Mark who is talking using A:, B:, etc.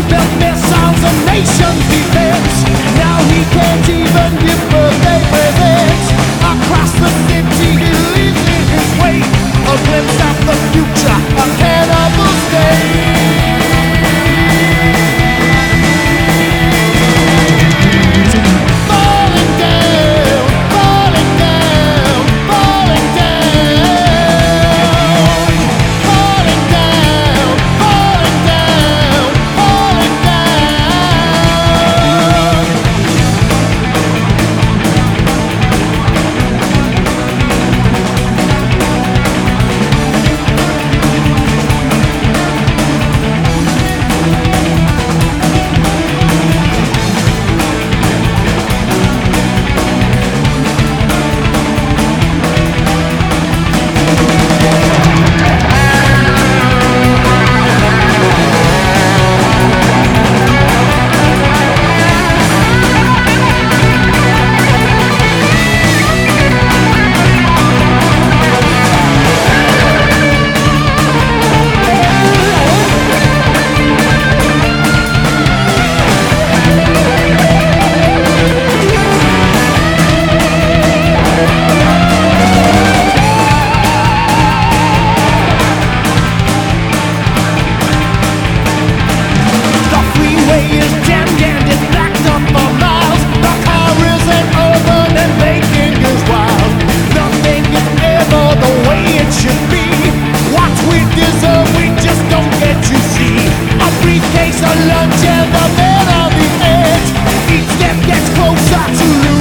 A: built missiles of nations defense. Now he can't even give birthday presents. Across the city he leaves in his wake a glimpse of the future, a cannibal state. Falling down, falling down, falling down, falling down, falling down, falling down. Is jammed and it's backed up for miles. The car isn't urban and making is wild. Nothing is ever the way it should be. What we deserve we just don't get to see. A briefcase, a lunch and the man on the edge. Each step gets closer to losing.